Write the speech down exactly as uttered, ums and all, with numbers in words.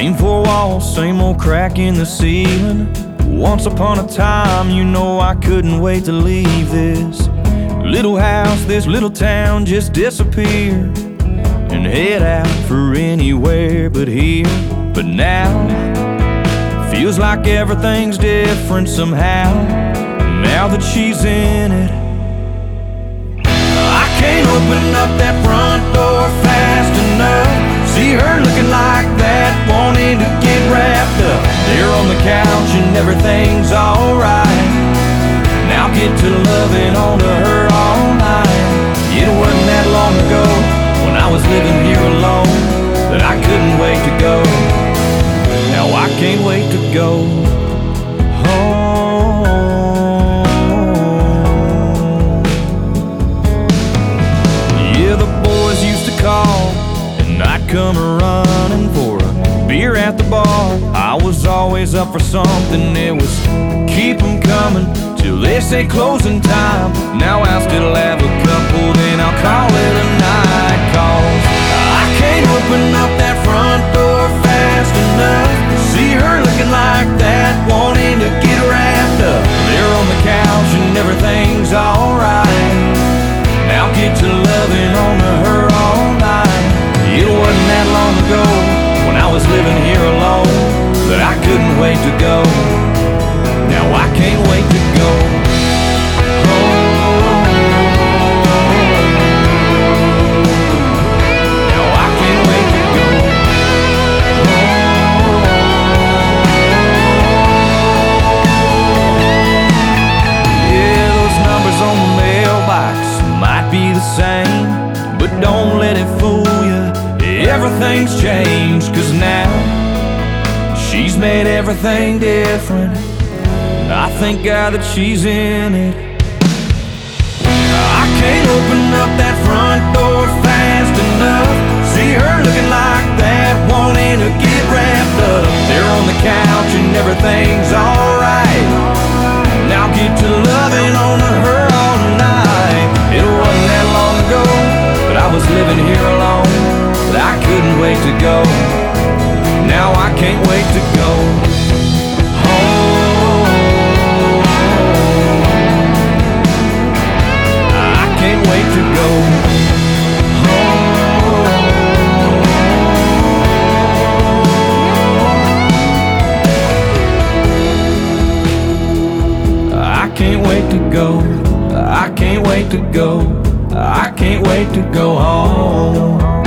Same four walls, same old crack in the ceiling. Once upon a time, you know I couldn't wait to leave this little house, this little town, just disappear and head out for anywhere but here. But now, feels like everything's different somehow, now that she's in it. I can't open up that front door fast enough. See her looking like that, wanting to get wrapped up there on the couch and everything's alright. Now get to loving on to her all night. It wasn't that long ago when I was living here alone that I couldn't wait to go. Now I can't wait to go home. Yeah, the boys used to call and I'd come running for a beer at the bar. I was always up for something, it was keep them coming till they say closing time. Now I still have a couple, then I'll call it a night, 'cause I can't open up that front door fast enough. See her looking like that, wanting to get wrapped up there on the couch and everything's alright. Now get to loving on to her all night. It wasn't that long ago when I was living here alone that I couldn't wait to go. Now I can't wait to go home. Now I can't wait to go home. Yeah, those numbers on the mailbox might be the same, but don't let it fool you. Everything's changed, 'cause now she's made everything different. I thank God that she's in it. I can't open up that front door fast enough. See her looking like that, wanting to get wrapped up there on the couch and everything's alright. Now get to loving on to her all night. It wasn't that long ago that I was living here alone, but I couldn't wait to go. Now I can't wait to go home. I can't wait to go home. I can't wait to go. I can't wait to go. I can't wait to go home.